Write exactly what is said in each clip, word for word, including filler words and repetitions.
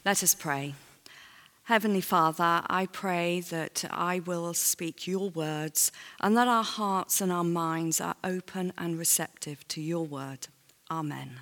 Let us pray. Heavenly Father, I pray that I will speak your words and that our hearts and our minds are open and receptive to your word. Amen.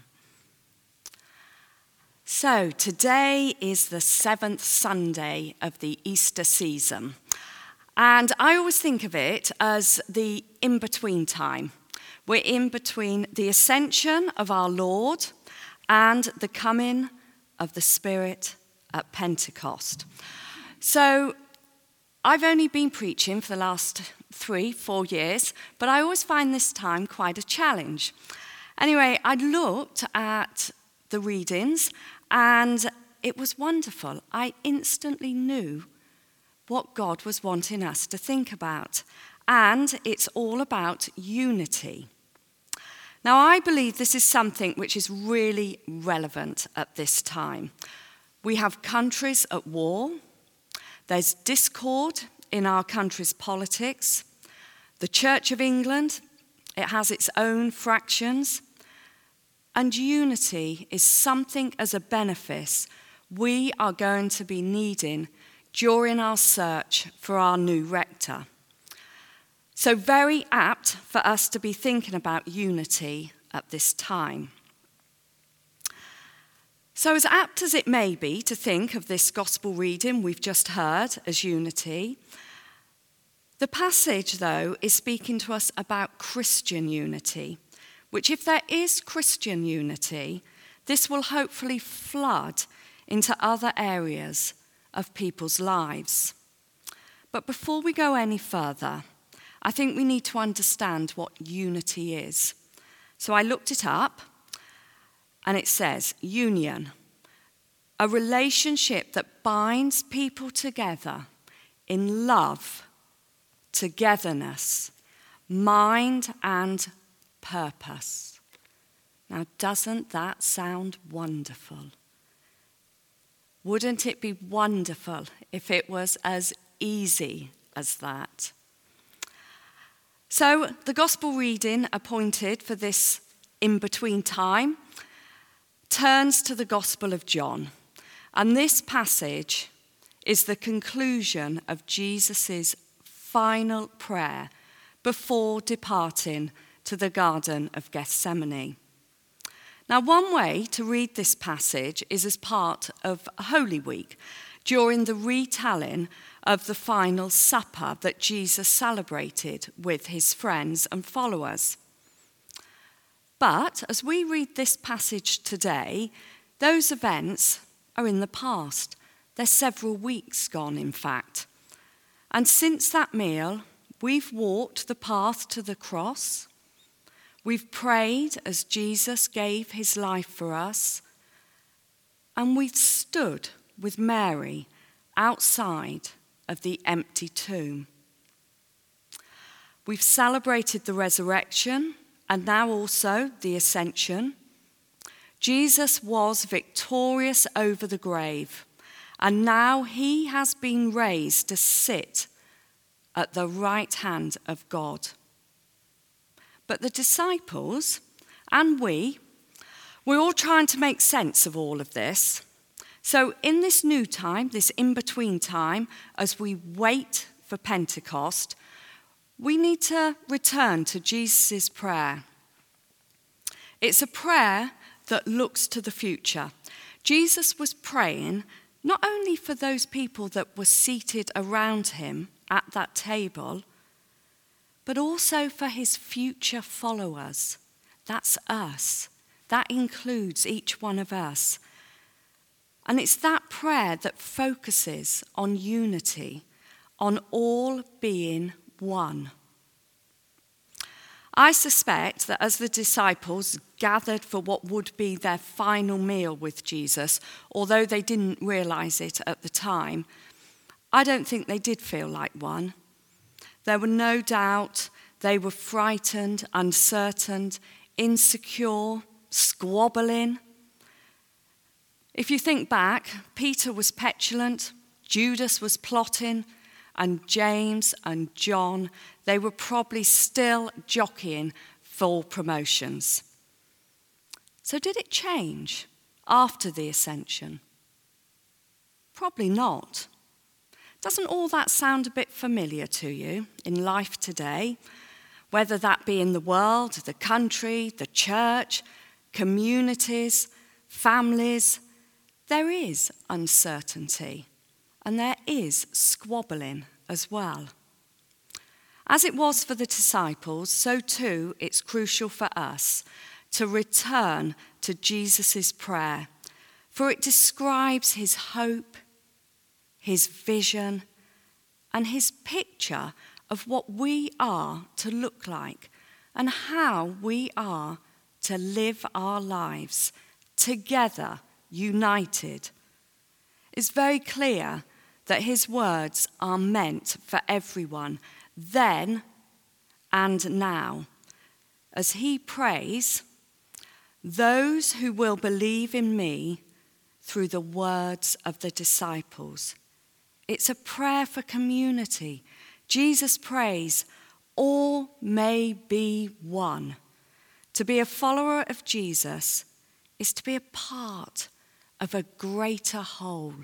So today is the seventh Sunday of the Easter season. And I always think of it as the in-between time. We're in between the ascension of our Lord and the coming of the Spirit at Pentecost. So I've only been preaching for the last three, four years, but I always find this time quite a challenge. Anyway, I looked at the readings and it was wonderful. I instantly knew what God was wanting us to think about. And it's all about unity. Now, I believe this is something which is really relevant at this time. We have countries at war. There's discord in our country's politics. The Church of England, it has its own fractions. And unity is something as a benefice we are going to be needing during our search for our new rector. So very apt for us to be thinking about unity at this time. So as apt as it may be to think of this gospel reading we've just heard as unity, the passage, though, is speaking to us about Christian unity, which if there is Christian unity, this will hopefully flood into other areas of people's lives. But before we go any further, I think we need to understand what unity is. So I looked it up, and it says, union, a relationship that binds people together in love, togetherness, mind, and purpose. Now, doesn't that sound wonderful? Wouldn't it be wonderful if it was as easy as that? So the gospel reading appointed for this in-between time turns to the Gospel of John. And this passage is the conclusion of Jesus' final prayer before departing to the Garden of Gethsemane. Now, one way to read this passage is as part of Holy Week, during the retelling of the final supper that Jesus celebrated with his friends and followers. But as we read this passage today, those events are in the past. They're several weeks gone, in fact. And since that meal, we've walked the path to the cross. We've prayed as Jesus gave his life for us. And we've stood with Mary outside of the empty tomb. We've celebrated the resurrection and now also the ascension. Jesus was victorious over the grave, and now he has been raised to sit at the right hand of God. But the disciples and we, we're all trying to make sense of all of this. So in this new time, this in-between time, as we wait for Pentecost, we need to return to Jesus' prayer. It's a prayer that looks to the future. Jesus was praying not only for those people that were seated around him at that table, but also for his future followers. That's us. That includes each one of us. And it's that prayer that focuses on unity, on all being one. I suspect that as the disciples gathered for what would be their final meal with Jesus, although they didn't realize it at the time, I don't think they did feel like one. There were no doubt they were frightened, uncertain, insecure, squabbling. If you think back, Peter was petulant, Judas was plotting, and James and John, they were probably still jockeying for promotions. So did it change after the ascension? Probably not. Doesn't all that sound a bit familiar to you in life today? Whether that be in the world, the country, the church, communities, families, there is uncertainty and there is squabbling as well. As it was for the disciples, so too it's crucial for us to return to Jesus' prayer, for it describes his hope, his vision, and his picture of what we are to look like and how we are to live our lives together, united. It's very clear that his words are meant for everyone, then and now. As he prays, those who will believe in me through the words of the disciples. It's a prayer for community. Jesus prays, all may be one. To be a follower of Jesus is to be a part of a greater whole.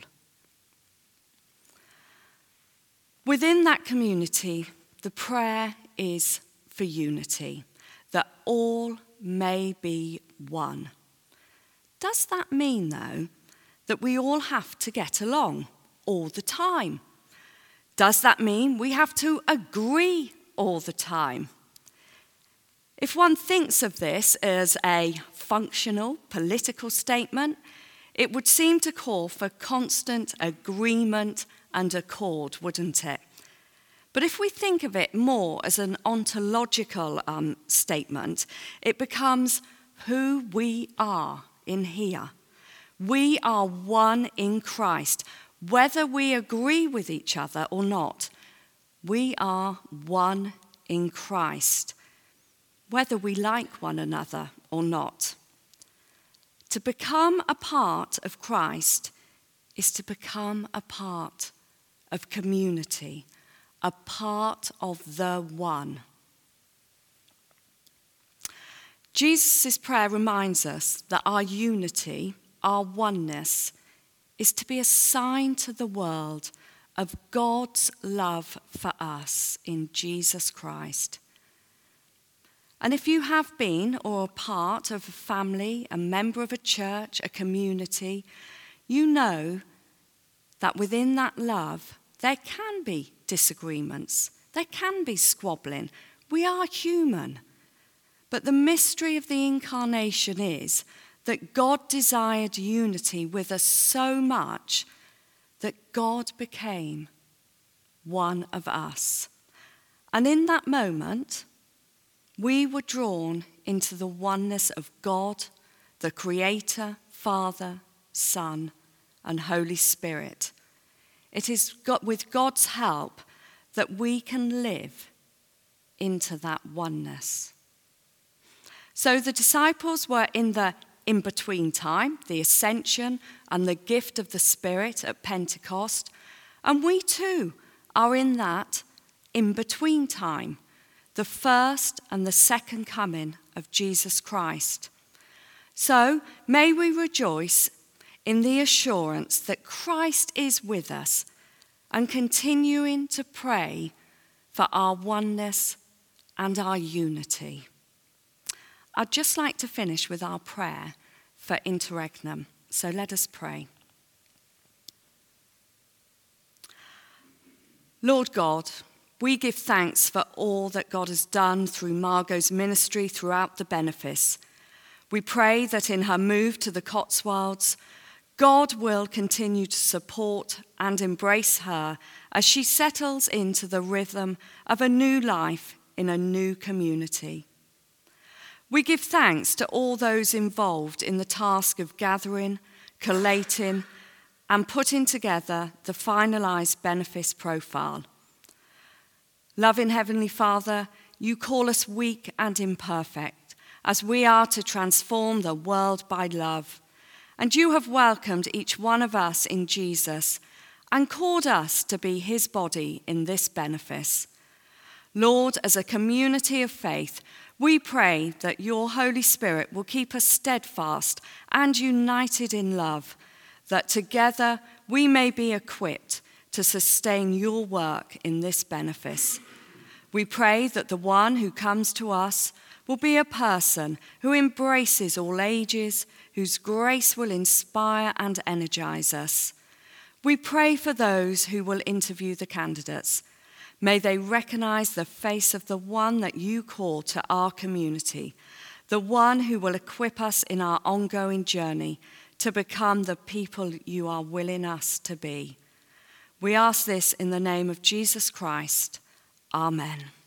Within that community, the prayer is for unity, that all may be one. Does that mean, though, that we all have to get along all the time? Does that mean we have to agree all the time? If one thinks of this as a functional political statement, it would seem to call for constant agreement and accord, wouldn't it? But if we think of it more as an ontological um, statement, it becomes who we are in here. We are one in Christ. Whether we agree with each other or not, we are one in Christ, whether we like one another or not. To become a part of Christ is to become a part of community, a part of the one. Jesus' prayer reminds us that our unity, our oneness, is to be a sign to the world of God's love for us in Jesus Christ. And if you have been or are part of a family, a member of a church, a community, you know that within that love there can be disagreements, there can be squabbling. We are human. But the mystery of the incarnation is that God desired unity with us so much that God became one of us. And in that moment, we were drawn into the oneness of God, the Creator, Father, Son, and Holy Spirit. It is with God's help that we can live into that oneness. So the disciples were in the in-between time, the ascension and the gift of the Spirit at Pentecost. And we too are in that in-between time, the first and the second coming of Jesus Christ. So may we rejoice in the assurance that Christ is with us and continuing to pray for our oneness and our unity. I'd just like to finish with our prayer for Interregnum. So let us pray. Lord God, we give thanks for all that God has done through Margot's ministry throughout the benefice. We pray that in her move to the Cotswolds, God will continue to support and embrace her as she settles into the rhythm of a new life in a new community. We give thanks to all those involved in the task of gathering, collating, and putting together the finalised benefice profile. Loving Heavenly Father, you call us weak and imperfect, as we are to transform the world by love. And you have welcomed each one of us in Jesus and called us to be his body in this benefice. Lord, as a community of faith, we pray that your Holy Spirit will keep us steadfast and united in love, that together we may be equipped to sustain your work in this benefice. We pray that the one who comes to us will be a person who embraces all ages, whose grace will inspire and energize us. We pray for those who will interview the candidates. May they recognize the face of the one that you call to our community, the one who will equip us in our ongoing journey to become the people you are willing us to be. We ask this in the name of Jesus Christ. Amen.